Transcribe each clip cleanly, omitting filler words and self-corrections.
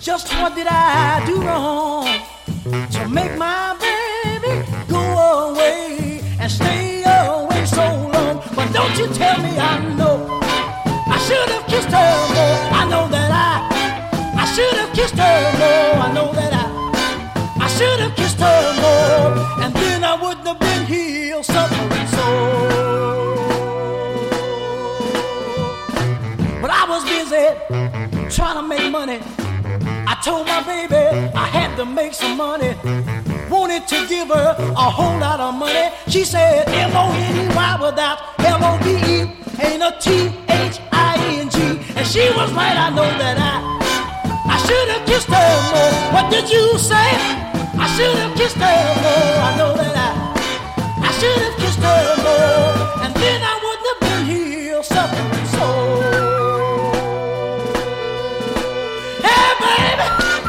Just what did I do wrong to make my baby go away and stay away so long? But don't you tell me I know I should have kissed her more. I know that I should have kissed her more. I know that I should have kissed her more, and then I wouldn't have been here suffering so. But I was busy trying to make money. I told my baby I had to make some money. Wanted to give her a whole lot of money. She said M-O-N-E-Y without L-O-V-E ain't a T-H-I-N-G. And she was right, I know that I should have kissed her more. What did you say? I should have kissed her more. I know that I should have kissed her more, and then I wouldn't have been here suffering so. Hey, baby.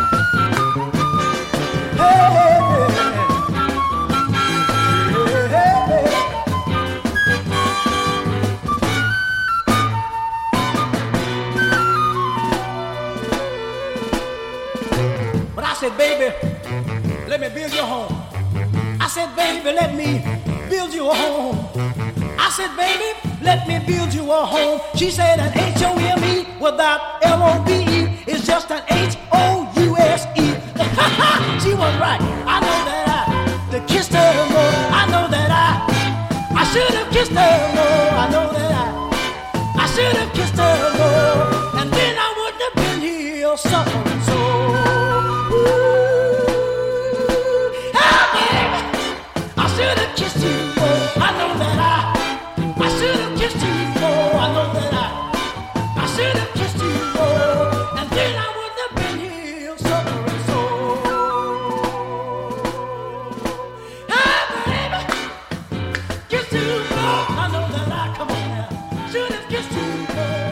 But I said, baby, let me build your home. I said, baby, let me build you a home. I said, baby, let me build you a home. She said an H-O-M-E without L-O-V-E is just an H-O-U-S-E. She was right. I know that I kissed her more. I know that I should have kissed her more. I know that I should have kissed her more, and then I wouldn't have been here suffering so. I should have kissed you more. I know that I should have kissed you more. I know that I should have kissed you more, and then I wouldn't have been here suffering so. Hey, baby, kissed you more. I know that come on now, should have kissed you more.